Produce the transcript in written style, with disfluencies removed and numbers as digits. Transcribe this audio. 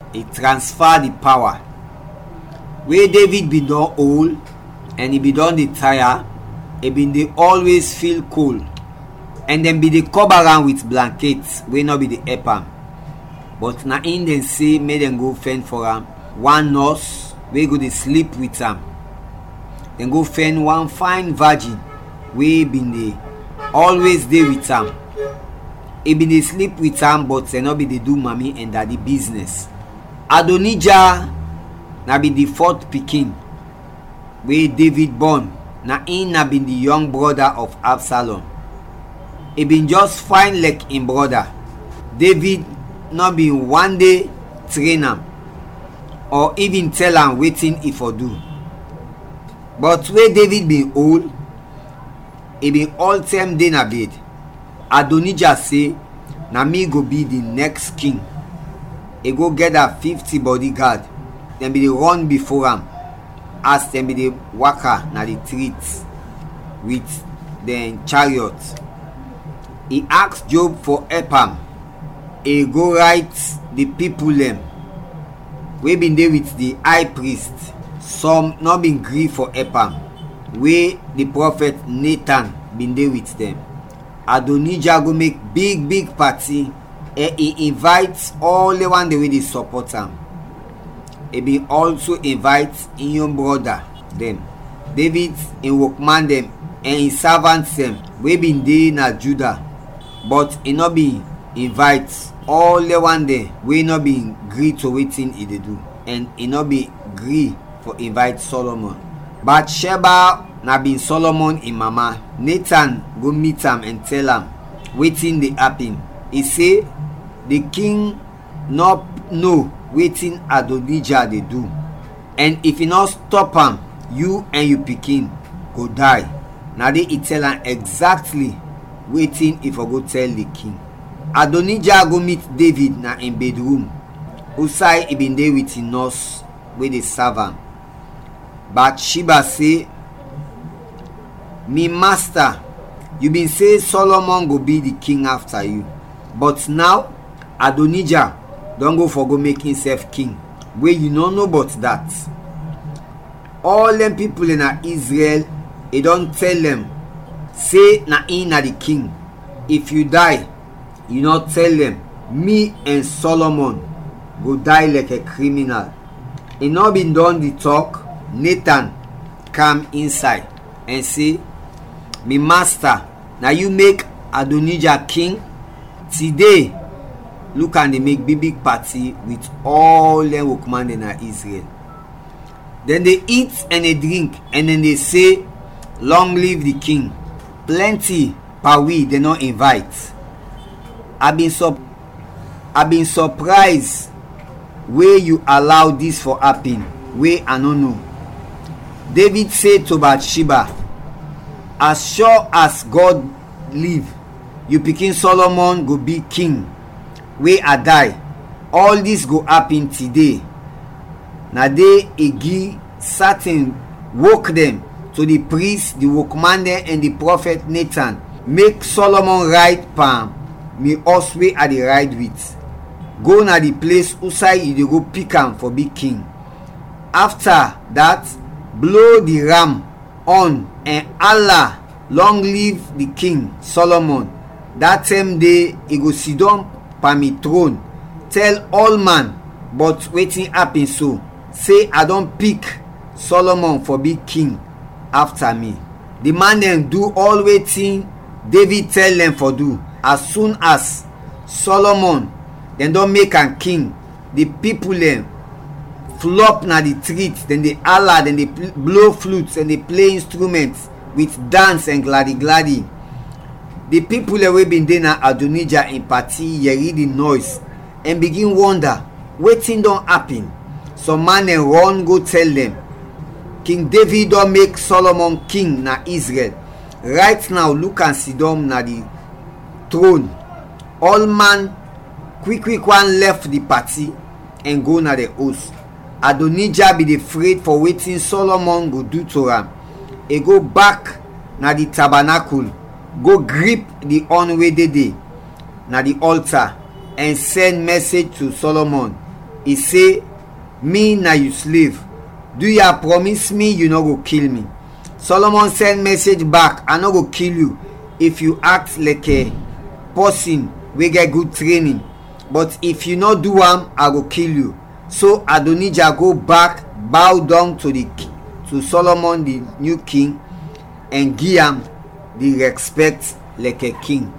He transfer the power. Where David be done old and he be done the tire, he been dey always feel cold. And then be dey cover am with blankets wey no be dey help am. But na in dem say make dem go fend for am one nurse wey go dey sleep with am. Dem go fend one fine virgin wey been dey always dey with am. He been dey sleep with am, but dem no be dey do mommy and daddy business. Adonijah na be the fourth pikin wey David born. Na him na been the young brother of Absalom. He been just fine like him brother. David no been one day train am or even tell am wetin he for do. But when David been old, he been all time dey na bed. Adonijah say, na me go be the next king. He go gather 50 bodyguard. Dem be dey run before am as dem be dey waka na the streets with dem chariot. He ask Job for help am. He go write the people dem wey been dey with the high priest. Some no been gree for help am, wey the prophet Nathan been dey with them. Adonijah go make big party and he invites all the one wey dey support am. He been also invite him young brother them, David, him workman them, and his servants them wey been dey na Judah. But he no be invite all the one there wey no be gree to wetin he dey do, and he no be gree for invite Solomon. Bathsheba na been Solomon him mama. Nathan go meet am and tell am wetin dey happen. He say the king no know wetin Adonijah dey do, and if he no stop am, you and your pikin go die. Na dey he tell am exactly wetin he for go tell the king. Adonijah go meet David na in bedroom. Usai he been dey with him nurse wey dey serve am. Bathsheba say, me master, you been say Solomon go be the king after you, but now Adonijah don go for go make himself king, wey you no know about that. All them people in Israel, he don tell them say na him na the king. If you die, you not tell them me and Solomon go die like a criminal. He not been done the talk. Nathan come inside and say, me master, now you make Adonijah king. Today look, and they make big party with all them workmen in Israel. Then they eat and they drink, and then they say, long live the king. Plenty per we they not invite. I've been surprised where you allow this for happen, where I don't know. David said to Bathsheba, as sure as God live, you pikin Solomon go be king. Where I die, all this go happen today. Now they give certain work them to the priest, the workman and the prophet Nathan. Make Solomon ride palm, me horse way at the ride with. Go na the place usai you dey go pick am for big king. After that, blow the ram on, and Allah long live the king Solomon. That same day he go sit down by me throne. Tell all man, but wetin happen so. Say I don't pick Solomon for big king after me. The man then do all wetin David tell them for do. As soon as Solomon then don't make am king, the people then flop na the streets, then they holler, then they blow flutes, and they play instruments with dance and glady. The people that we been there na Adonijah in party hear the noise and begin wonder wetin don happen. Some man then run go tell them, King David don make Solomon king na Israel. Right now look and sit down na the throne. All man quick one left the party and go na the house. Adonijah be afraid for wetin Solomon go do to am. He go back na the tabernacle, go grip the horn wey dey na the altar, and send message to Solomon. He say, me na you slave, do ya promise me you no go kill me? Solomon send message back, I no go kill you if you act like a person wey get good training, but if you no do am, I go kill you. So Adonijah go back, bow down to Solomon the new king, and give am the respect like a king.